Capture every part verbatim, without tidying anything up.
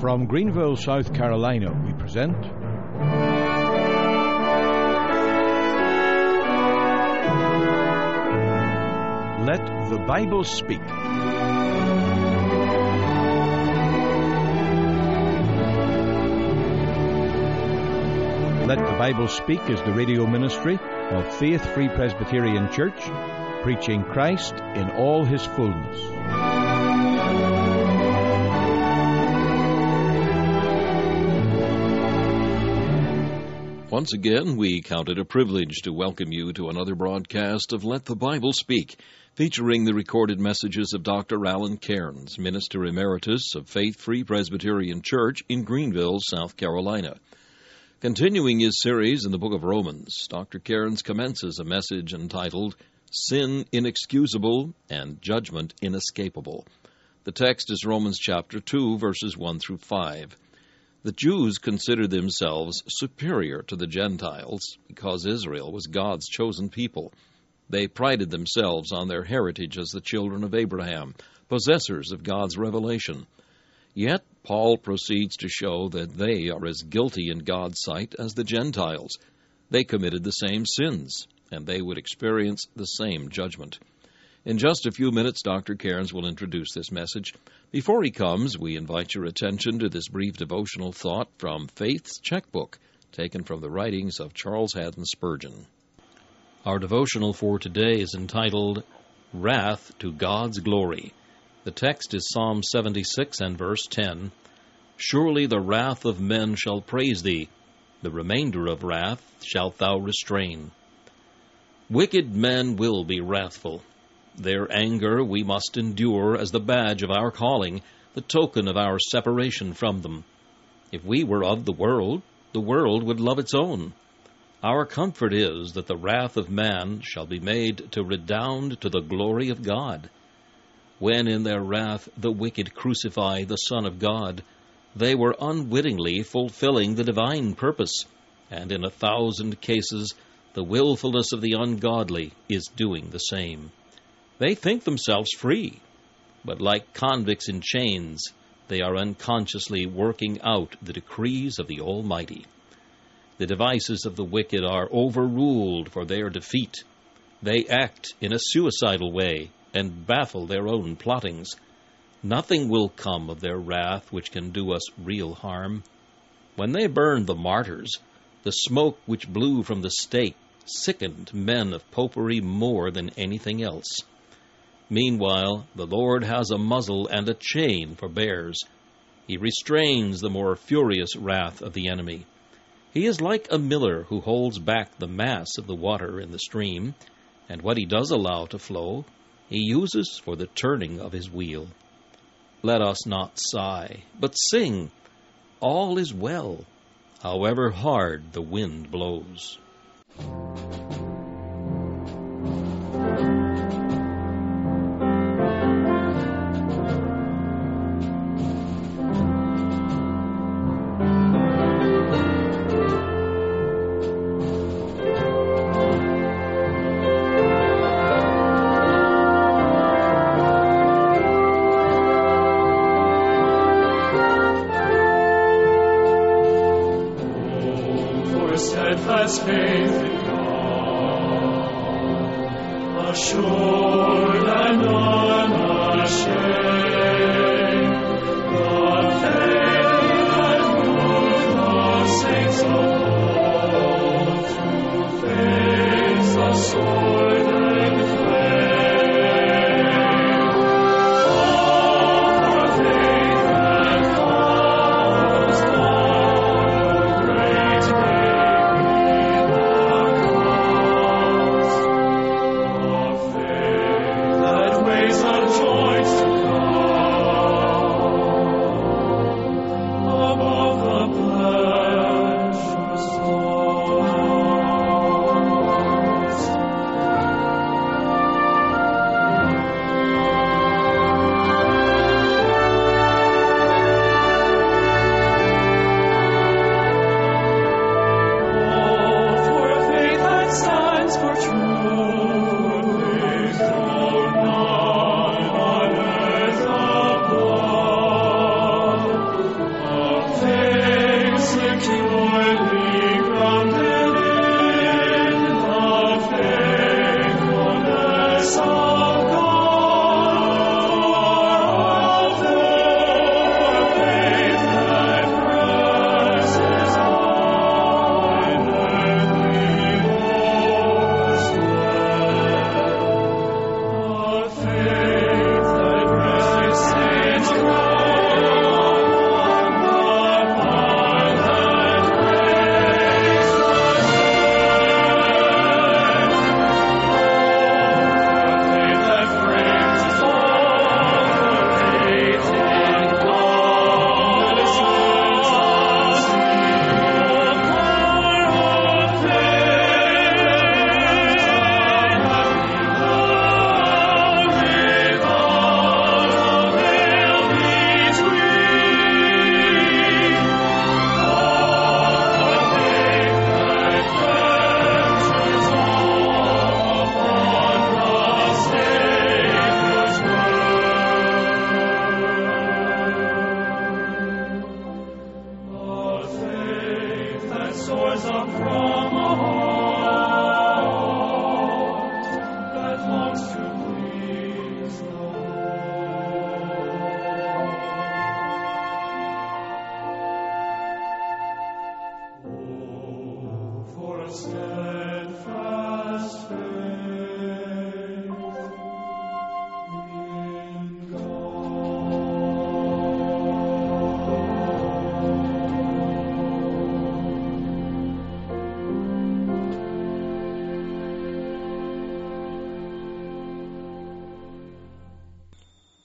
From Greenville, South Carolina, we present Let the Bible Speak. Let the Bible Speak is the radio ministry of Faith Free Presbyterian Church, preaching Christ in all his fullness. Once again, we count it a privilege to welcome you to another broadcast of Let the Bible Speak, featuring the recorded messages of Doctor Alan Cairns, Minister Emeritus of Faith Free Presbyterian Church in Greenville, South Carolina. Continuing his series in the book of Romans, Doctor Cairns commences a message entitled, Sin Inexcusable and Judgment Inescapable. The text is Romans chapter two, verses one through five. The Jews considered themselves superior to the Gentiles because Israel was God's chosen people. They prided themselves on their heritage as the children of Abraham, possessors of God's revelation. Yet Paul proceeds to show that they are as guilty in God's sight as the Gentiles. They committed the same sins, and they would experience the same judgment. In just a few minutes, Doctor Cairns will introduce this message. Before he comes, we invite your attention to this brief devotional thought from Faith's Checkbook, taken from the writings of Charles Haddon Spurgeon. Our devotional for today is entitled, Wrath to God's Glory. The text is Psalm seventy-six and verse ten. Surely the wrath of men shall praise thee, the remainder of wrath shalt thou restrain. Wicked men will be wrathful. Their anger we must endure as the badge of our calling, the token of our separation from them. If we were of the world, the world would love its own. Our comfort is that the wrath of man shall be made to redound to the glory of God. When in their wrath the wicked crucify the Son of God, they were unwittingly fulfilling the divine purpose, and in a thousand cases the willfulness of the ungodly is doing the same. They think themselves free, but like convicts in chains, they are unconsciously working out the decrees of the Almighty. The devices of the wicked are overruled for their defeat. They act in a suicidal way and baffle their own plottings. Nothing will come of their wrath which can do us real harm. When they burned the martyrs, the smoke which blew from the stake sickened men of popery more than anything else. Meanwhile, the Lord has a muzzle and a chain for bears. He restrains the more furious wrath of the enemy. He is like a miller who holds back the mass of the water in the stream, and what he does allow to flow, he uses for the turning of his wheel. Let us not sigh, but sing. All is well, however hard the wind blows. Steadfast faith in God, assured and unashamed, the faith that moved the saints of old to face the sword and flame. All for faith that follows on the great day.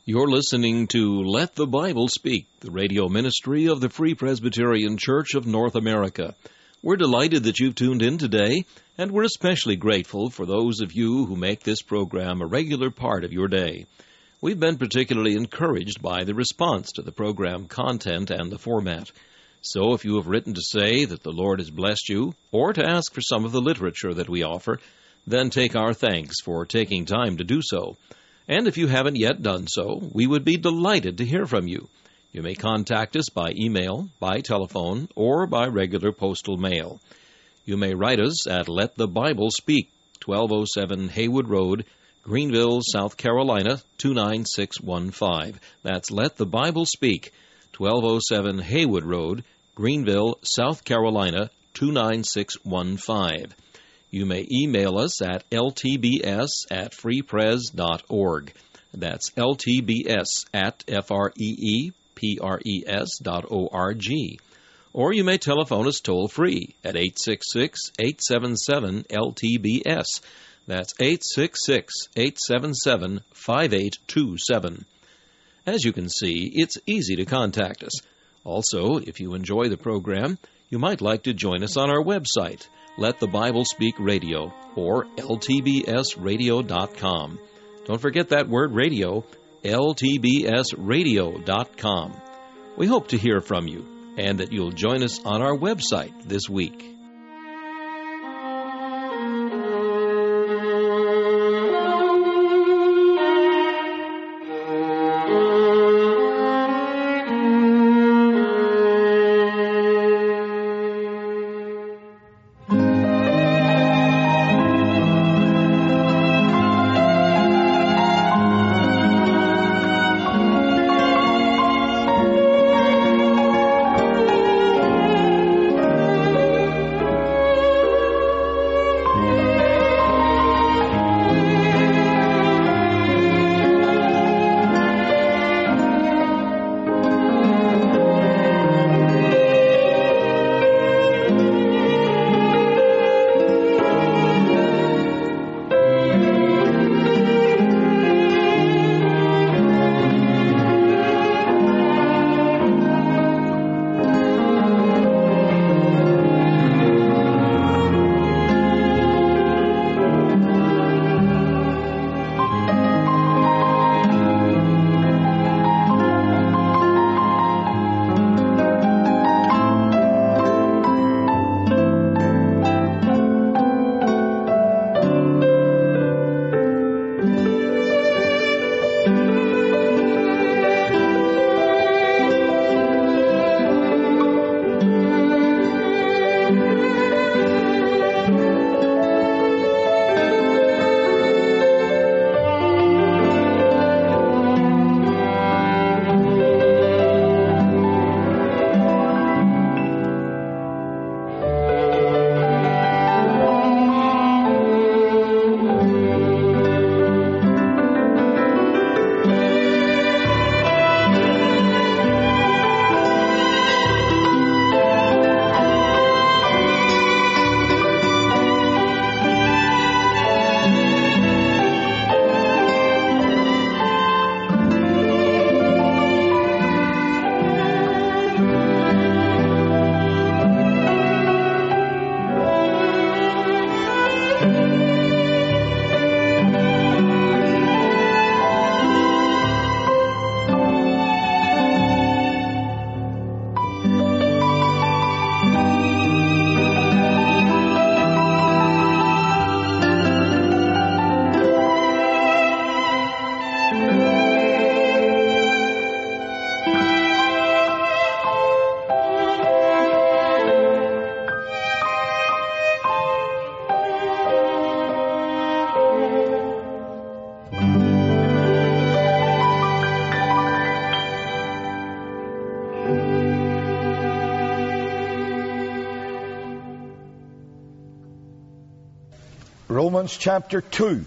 You're listening to Let the Bible Speak, the radio ministry of the Free Presbyterian Church of North America. We're delighted that you've tuned in today, and we're especially grateful for those of you who make this program a regular part of your day. We've been particularly encouraged by the response to the program content and the format. So if you have written to say that the Lord has blessed you, or to ask for some of the literature that we offer, then take our thanks for taking time to do so. And if you haven't yet done so, we would be delighted to hear from you. You may contact us by email, by telephone, or by regular postal mail. You may write us at Let the Bible Speak, twelve oh seven Haywood Road, Greenville, South Carolina, two nine six one five. That's Let the Bible Speak, twelve oh seven Haywood Road, Greenville, South Carolina, two nine six one five. You may email us at L T B S at free pres dot org. That's L T B S at F R E E P R E S dot O R G. Or you may telephone us toll-free at eight six six, eight seven seven, L T B S. That's eight six six, eight seven seven, five eight two seven. As you can see, it's easy to contact us. Also, if you enjoy the program, you might like to join us on our website, Let the Bible Speak Radio, or L T B S radio dot com. Don't forget that word radio, L T B S radio dot com. We hope to hear from you, and that you'll join us on our website this week. Romans chapter two.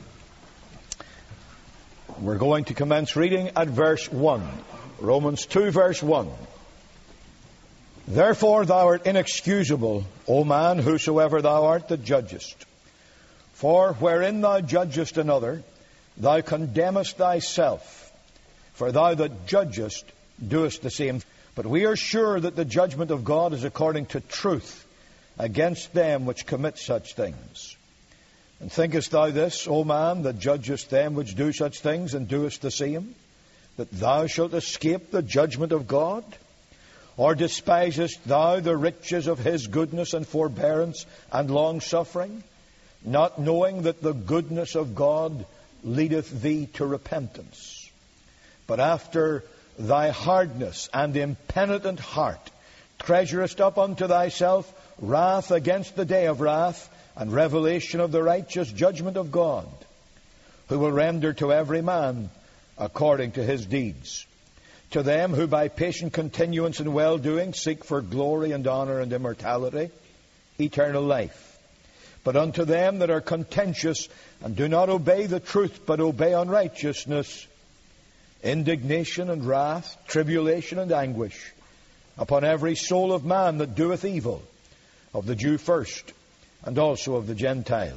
We're going to commence reading at verse one. Romans two, verse one. Therefore thou art inexcusable, O man, whosoever thou art that judgest. For wherein thou judgest another, thou condemnest thyself. For thou that judgest doest the same. But we are sure that the judgment of God is according to truth against them which commit such things. And thinkest thou this, O man, that judgest them which do such things, and doest the same, that thou shalt escape the judgment of God? Or despisest thou the riches of his goodness and forbearance and long-suffering, not knowing that the goodness of God leadeth thee to repentance? But after thy hardness and impenitent heart treasurest up unto thyself wrath against the day of wrath, and revelation of the righteous judgment of God, who will render to every man according to his deeds. To them who by patient continuance in well-doing seek for glory and honor and immortality, eternal life. But unto them that are contentious and do not obey the truth, but obey unrighteousness, indignation and wrath, tribulation and anguish, upon every soul of man that doeth evil, of the Jew first, and also of the Gentile.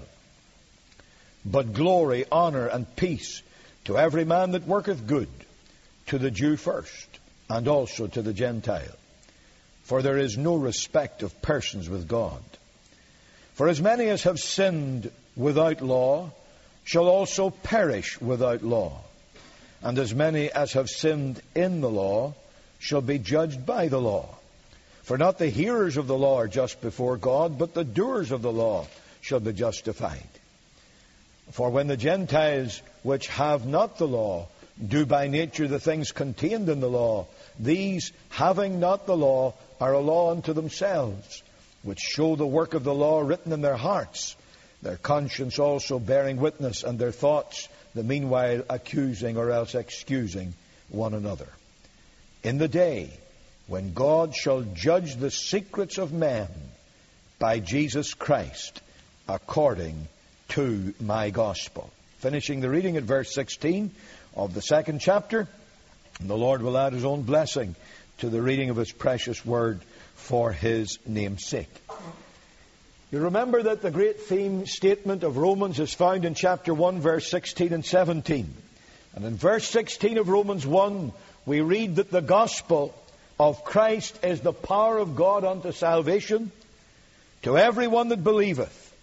But glory, honor, and peace to every man that worketh good, to the Jew first, and also to the Gentile. For there is no respect of persons with God. For as many as have sinned without law shall also perish without law. And as many as have sinned in the law shall be judged by the law. For not the hearers of the law are just before God, but the doers of the law shall be justified. For when the Gentiles which have not the law do by nature the things contained in the law, these, having not the law, are a law unto themselves, which show the work of the law written in their hearts, their conscience also bearing witness, and their thoughts the meanwhile accusing or else excusing one another. In the day when God shall judge the secrets of men by Jesus Christ, according to my gospel. Finishing the reading at verse sixteen of the second chapter, and the Lord will add his own blessing to the reading of his precious word for his name's sake. You remember that the great theme statement of Romans is found in chapter one, verse sixteen and seventeen. And in verse sixteen of Romans one, we read that the gospel of Christ is the power of God unto salvation to everyone that believeth,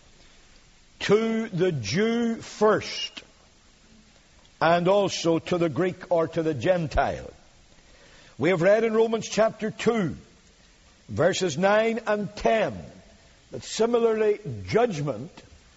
to the Jew first, and also to the Greek or to the Gentile. We have read in Romans chapter two, verses nine and ten, that similarly judgment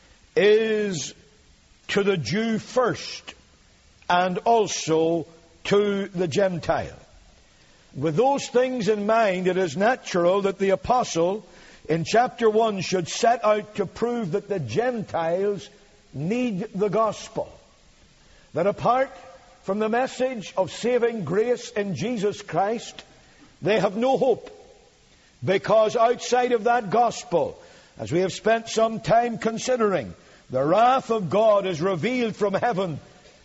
is to the Jew first and also to the Gentile. With those things in mind, it is natural that the apostle in chapter one should set out to prove that the Gentiles need the gospel. That apart from the message of saving grace in Jesus Christ, they have no hope. Because outside of that gospel, as we have spent some time considering, the wrath of God is revealed from heaven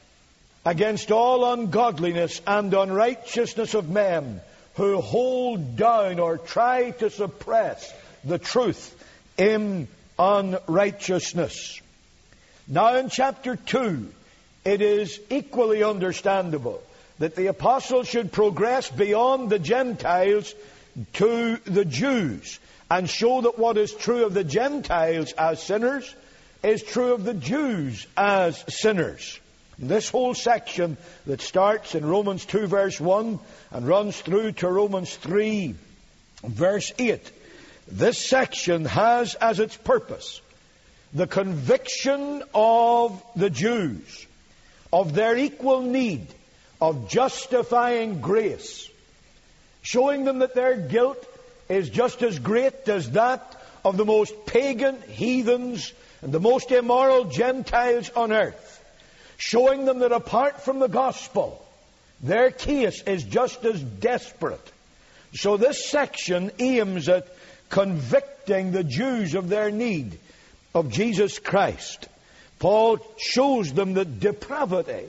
against all ungodliness and unrighteousness of men who hold down or try to suppress the truth in unrighteousness. Now in chapter two, it is equally understandable that the apostle should progress beyond the Gentiles to the Jews and show that what is true of the Gentiles as sinners is true of the Jews as sinners. This whole section that starts in Romans two verse one and runs through to Romans three verse eight, this section has as its purpose the conviction of the Jews of their equal need of justifying grace, showing them that their guilt is just as great as that of the most pagan heathens and the most immoral Gentiles on earth, showing them that apart from the gospel, their case is just as desperate. So this section aims at convicting the Jews of their need of Jesus Christ. Paul shows them that depravity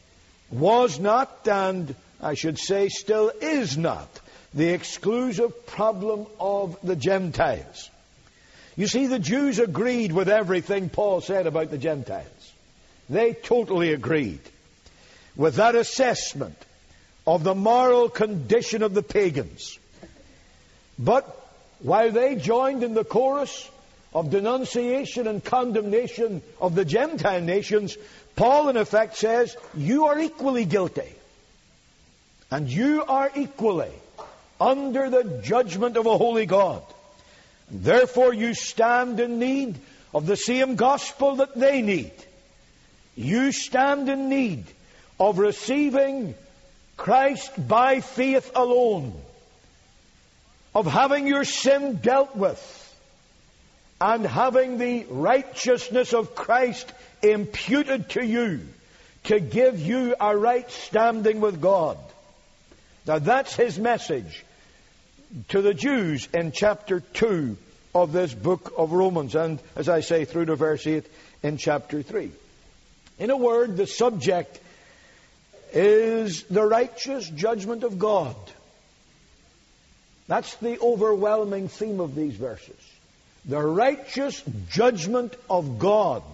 was not, and I should say still is not, the exclusive problem of the Gentiles. You see, the Jews agreed with everything Paul said about the Gentiles. They totally agreed with that assessment of the moral condition of the pagans. But while they joined in the chorus of denunciation and condemnation of the Gentile nations, Paul in effect says, you are equally guilty. And you are equally under the judgment of a holy God. And therefore you stand in need of the same gospel that they need. You stand in need of receiving Christ by faith alone, of having your sin dealt with, and having the righteousness of Christ imputed to you to give you a right standing with God. Now that's his message to the Jews in chapter two of this book of Romans, and as I say, through to verse eight in chapter three. In a word, the subject is the righteous judgment of God. That's the overwhelming theme of these verses. The righteous judgment of God.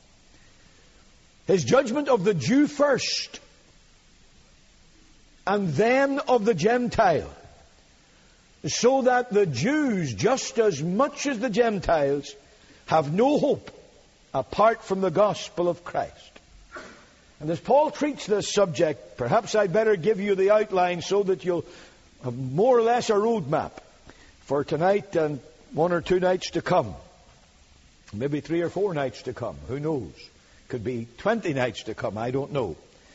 His judgment of the Jew first, and then of the Gentile. So that the Jews, just as much as the Gentiles, have no hope apart from the gospel of Christ. And as Paul treats this subject, perhaps I'd better give you the outline so that you'll have more or less a roadmap for tonight and one or two nights to come. Maybe three or four nights to come. Who knows? Could be twenty nights to come. I don't know.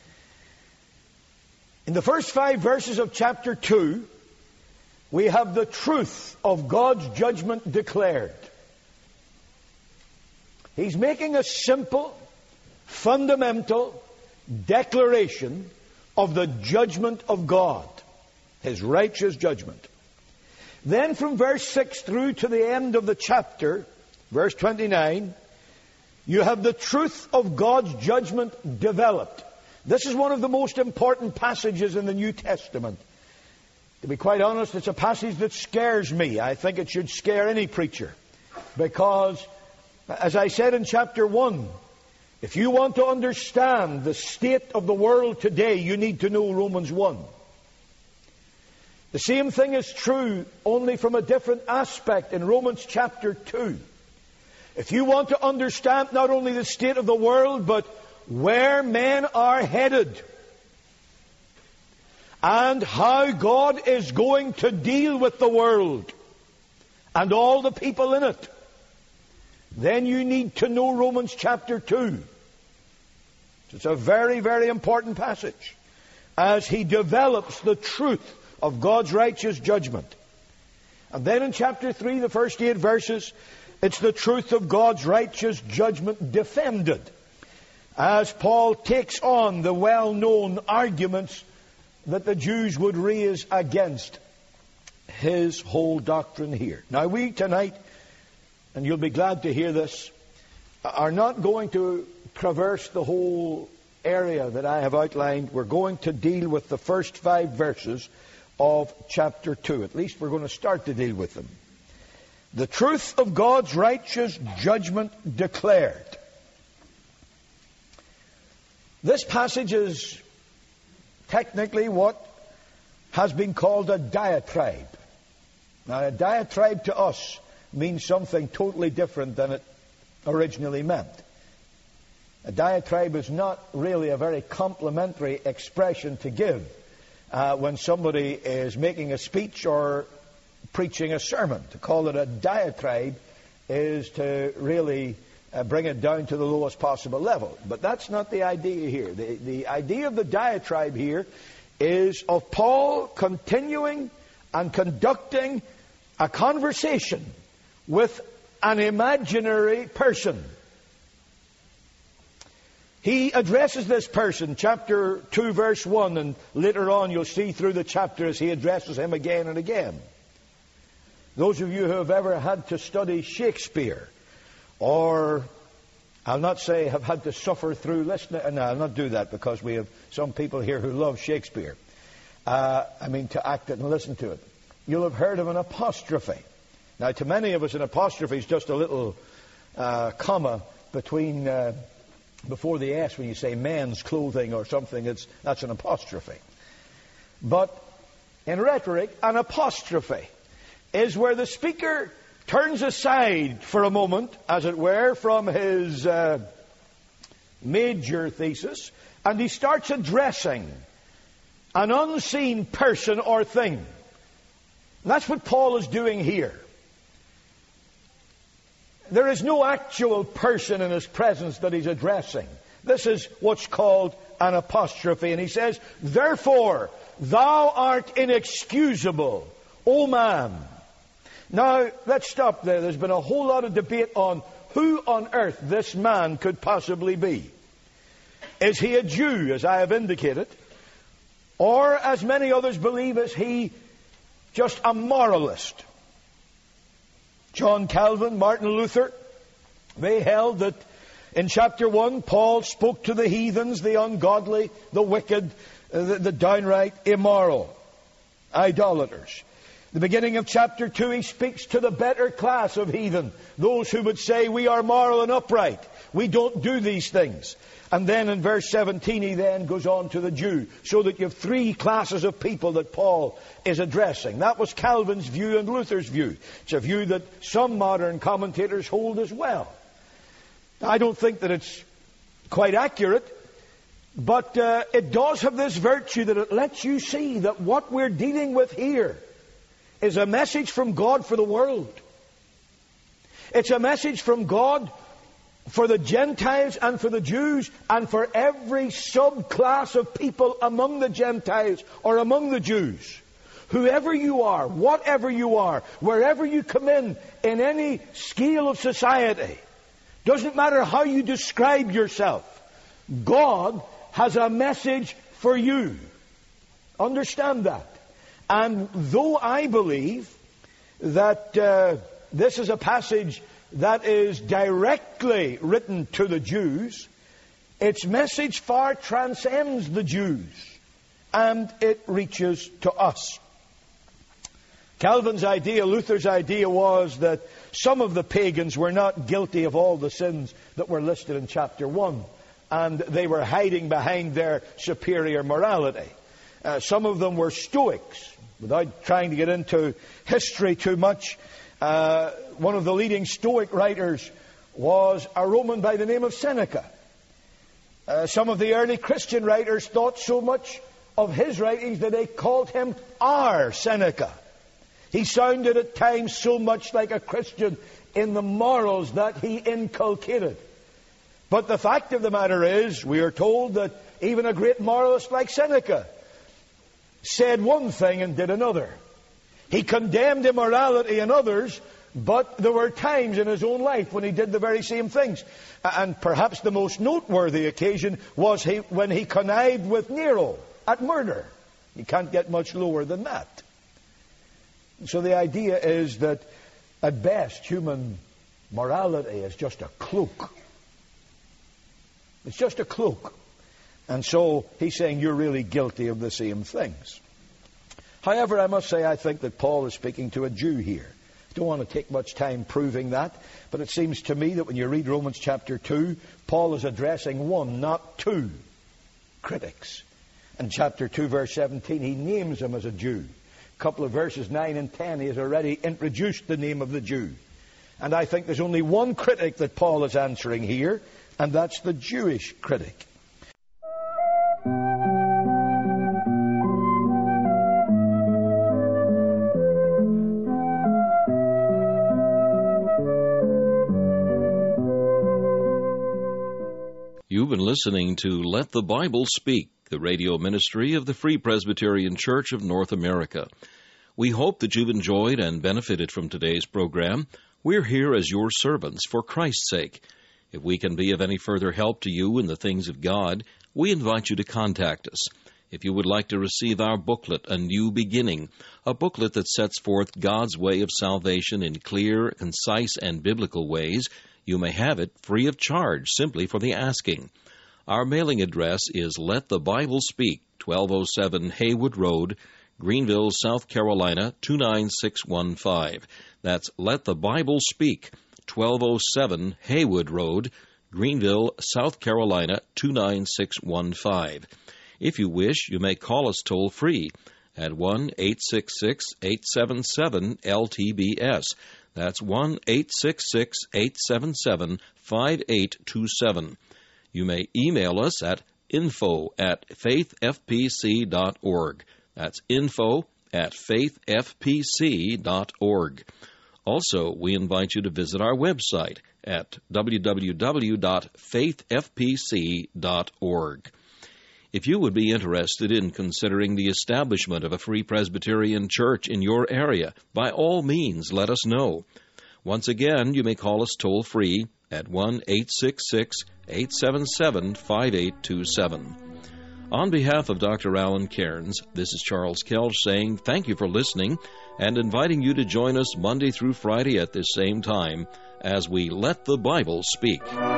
In the first five verses of chapter two, we have the truth of God's judgment declared. He's making a simple, fundamental declaration of the judgment of God, His righteous judgment. Then from verse six through to the end of the chapter, verse twenty-nine, you have the truth of God's judgment developed. This is one of the most important passages in the New Testament. To be quite honest, it's a passage that scares me. I think it should scare any preacher. Because, as I said in chapter one, if you want to understand the state of the world today, you need to know Romans one. The same thing is true, only from a different aspect, in Romans chapter two. If you want to understand not only the state of the world, but where men are headed, and how God is going to deal with the world and all the people in it, then you need to know Romans chapter two. It's a very, very important passage as he develops the truth of God's righteous judgment. And then in chapter three, the first eight verses, it's the truth of God's righteous judgment defended, as Paul takes on the well-known arguments that the Jews would raise against his whole doctrine here. Now we tonight, and you'll be glad to hear this, are not going to traverse the whole area that I have outlined. We're going to deal with the first five verses of chapter two. At least we're going to start to deal with them. The truth of God's righteous judgment declared. This passage is technically what has been called a diatribe. Now, a diatribe to us means something totally different than it originally meant. A diatribe is not really a very complimentary expression to give uh, when somebody is making a speech or preaching a sermon. To call it a diatribe is to really uh, bring it down to the lowest possible level. But that's not the idea here. The, the idea of the diatribe here is of Paul continuing and conducting a conversation with an imaginary person. He addresses this person, chapter two, verse one, and later on you'll see through the chapter as he addresses him again and again. Those of you who have ever had to study Shakespeare, or I'll not say have had to suffer through listening, no, I'll not do that because we have some people here who love Shakespeare. Uh, I mean to act it and listen to it. You'll have heard of an apostrophe. Now to many of us an apostrophe is just a little uh, comma between... Uh, before the S when you say men's clothing or something, it's, that's an apostrophe. But in rhetoric, an apostrophe is where the speaker turns aside for a moment, as it were, from his uh, major thesis, and he starts addressing an unseen person or thing. And that's what Paul is doing here. There is no actual person in his presence that he's addressing. This is what's called an apostrophe. And he says, "Therefore, thou art inexcusable, O man." Now, let's stop there. There's been a whole lot of debate on who on earth this man could possibly be. Is he a Jew, as I have indicated? Or, as many others believe, is he just a moralist? John Calvin, Martin Luther, they held that in chapter one, Paul spoke to the heathens, the ungodly, the wicked, uh, the, the downright immoral, idolaters. The beginning of chapter two, he speaks to the better class of heathen, those who would say, we are moral and upright. We don't do these things. And then in verse seventeen, he then goes on to the Jew, so that you have three classes of people that Paul is addressing. That was Calvin's view and Luther's view. It's a view that some modern commentators hold as well. I don't think that it's quite accurate, but uh, it does have this virtue that it lets you see that what we're dealing with here is a message from God for the world. It's a message from God for the Gentiles and for the Jews and for every subclass of people among the Gentiles or among the Jews. Whoever you are, whatever you are, wherever you come in, in any scale of society, doesn't matter how you describe yourself, God has a message for you. Understand that. And though I believe that uh, this is a passage that is directly written to the Jews, its message far transcends the Jews, and it reaches to us. Calvin's idea, Luther's idea was that some of the pagans were not guilty of all the sins that were listed in chapter one, and they were hiding behind their superior morality. Uh, some of them were Stoics. Without trying to get into history too much, uh, one of the leading Stoic writers was a Roman by the name of Seneca. Uh, some of the early Christian writers thought so much of his writings that they called him our Seneca. He sounded at times so much like a Christian in the morals that he inculcated. But the fact of the matter is, we are told that even a great moralist like Seneca said one thing and did another. He condemned immorality in others, but there were times in his own life when he did the very same things. And perhaps the most noteworthy occasion was he, when he connived with Nero at murder. You can't get much lower than that. So the idea is that at best human morality is just a cloak. It's just a cloak. And so he's saying you're really guilty of the same things. However, I must say I think that Paul is speaking to a Jew here. I don't want to take much time proving that, but it seems to me that when you read Romans chapter two, Paul is addressing one, not two, critics. In chapter two, verse seventeen, he names him as a Jew. A couple of verses nine and ten, he has already introduced the name of the Jew. And I think there's only one critic that Paul is answering here, and that's the Jewish critic. You've been listening to Let the Bible Speak, the radio ministry of the Free Presbyterian Church of North America. We hope that you've enjoyed and benefited from today's program. We're here as your servants for Christ's sake. If we can be of any further help to you in the things of God, we invite you to contact us. If you would like to receive our booklet, A New Beginning, a booklet that sets forth God's way of salvation in clear, concise, and biblical ways, you may have it free of charge, simply for the asking. Our mailing address is Let the Bible Speak, twelve oh seven Haywood Road, Greenville, South Carolina, two nine six one five. That's Let the Bible Speak, twelve oh seven Haywood Road, Greenville, South Carolina, two nine six one five. If you wish, you may call us toll-free at one eight six six, eight seven seven, L T B S. That's one eight six six, eight seven seven, five eight two seven. You may email us at info at faith f p c dot org. That's info at faith f p c dot org. Also, we invite you to visit our website at w w w dot faith f p c dot org. If you would be interested in considering the establishment of a Free Presbyterian Church in your area, by all means, let us know. Once again, you may call us toll-free at one eight six six, eight seven seven, five eight two seven. On behalf of Doctor Alan Cairns, this is Charles Kelch saying thank you for listening and inviting you to join us Monday through Friday at this same time as we Let the Bible Speak.